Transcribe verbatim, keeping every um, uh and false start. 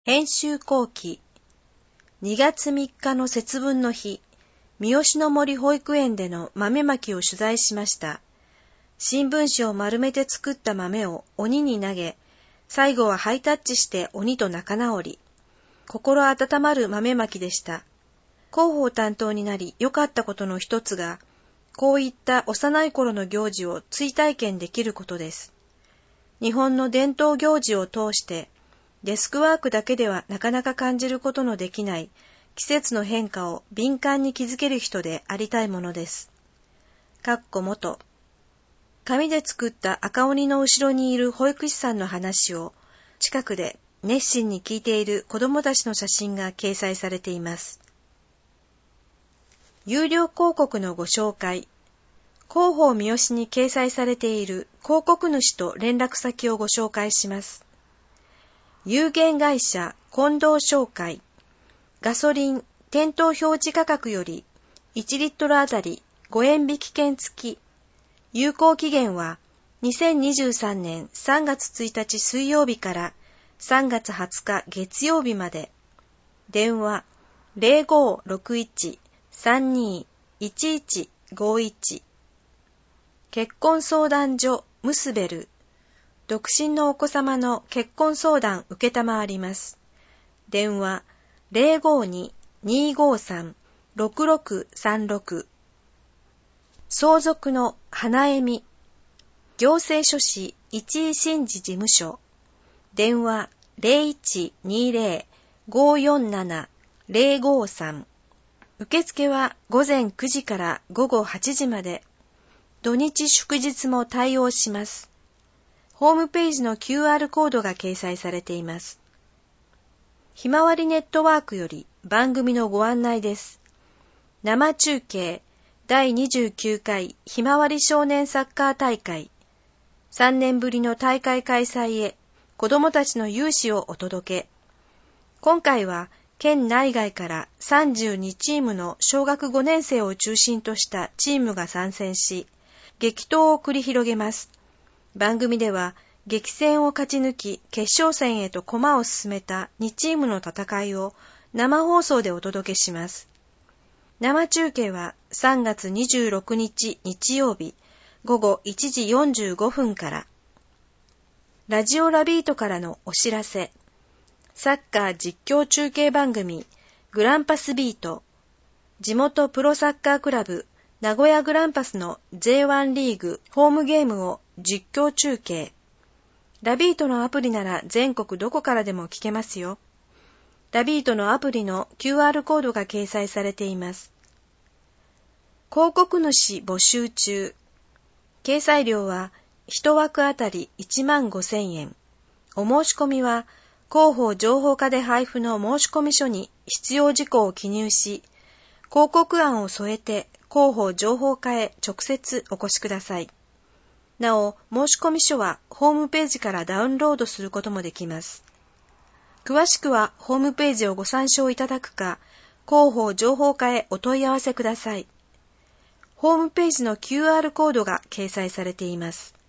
編集後期にがつみっかの節分の日、三好の森保育園での豆まきを取材しました。新聞紙を丸めて作った豆を鬼に投げ、最後はハイタッチして鬼と仲直り。心温まる豆まきでした。広報担当になり良かったことの一つが、こういった幼い頃の行事を追体験できることです。日本の伝統行事を通して、デスクワークだけではなかなか感じることのできない季節の変化を敏感に気づける人でありたいものです。かっこ元。紙で作った赤鬼の後ろにいる保育士さんの話を近くで熱心に聞いている子供たちの写真が掲載されています。有料広告のご紹介。広報三好に掲載されている広告主と連絡先をご紹介します。有限会社近藤商会。ガソリン店頭表示価格よりいちリットルあたりごえん引き券付き。有効期限はにせんにじゅうさんねんさんがつついたち水曜日からさんがつはつか月曜日まで。電話 ゼロごーろくいち さんにーいちいちごいち。結婚相談所ムスベル。独身のお子様の結婚相談受けたまわります。電話 ゼロごーに にーごーさん ろくろくさんろく。相続の花恵美。行政書士一井真二事務所。電話 ゼロいちにゼロ ごーよんなな ゼロごーさん。受付はごぜんくじからごごはちじまで。土日祝日も対応します。ホームページの キューアール コードが掲載されています。ひまわりネットワークより番組のご案内です。生中継だいにじゅうきゅうかいひまわり少年サッカー大会。さんねんぶりの大会開催へ子どもたちの勇姿をお届け。今回は県内外からさんじゅうにチームの小学ごねんせいを中心としたチームが参戦し、激闘を繰り広げます。番組では激戦を勝ち抜き決勝戦へと駒を進めたにチームの戦いを生放送でお届けします。生中継はさんがつにじゅうろくにち日曜日ごごいちじよんじゅうごふんから。ラジオラビートからのお知らせ。サッカー実況中継番組グランパスビート。地元プロサッカークラブ名古屋グランパスの ジェイワン リーグホームゲームを実況中継。ラビートのアプリなら全国どこからでも聞けますよ。ラビートのアプリの キューアール コードが掲載されています。広告主募集中。掲載料はいちわくあたりいちまんごせんえん。お申し込みは広報情報課で配布の申込書に必要事項を記入し、広告案を添えて広報情報課へ直接お越しください。なお、申込書はホームページからダウンロードすることもできます。詳しくはホームページをご参照いただくか、広報情報課へお問い合わせください。ホームページの キューアール コードが掲載されています。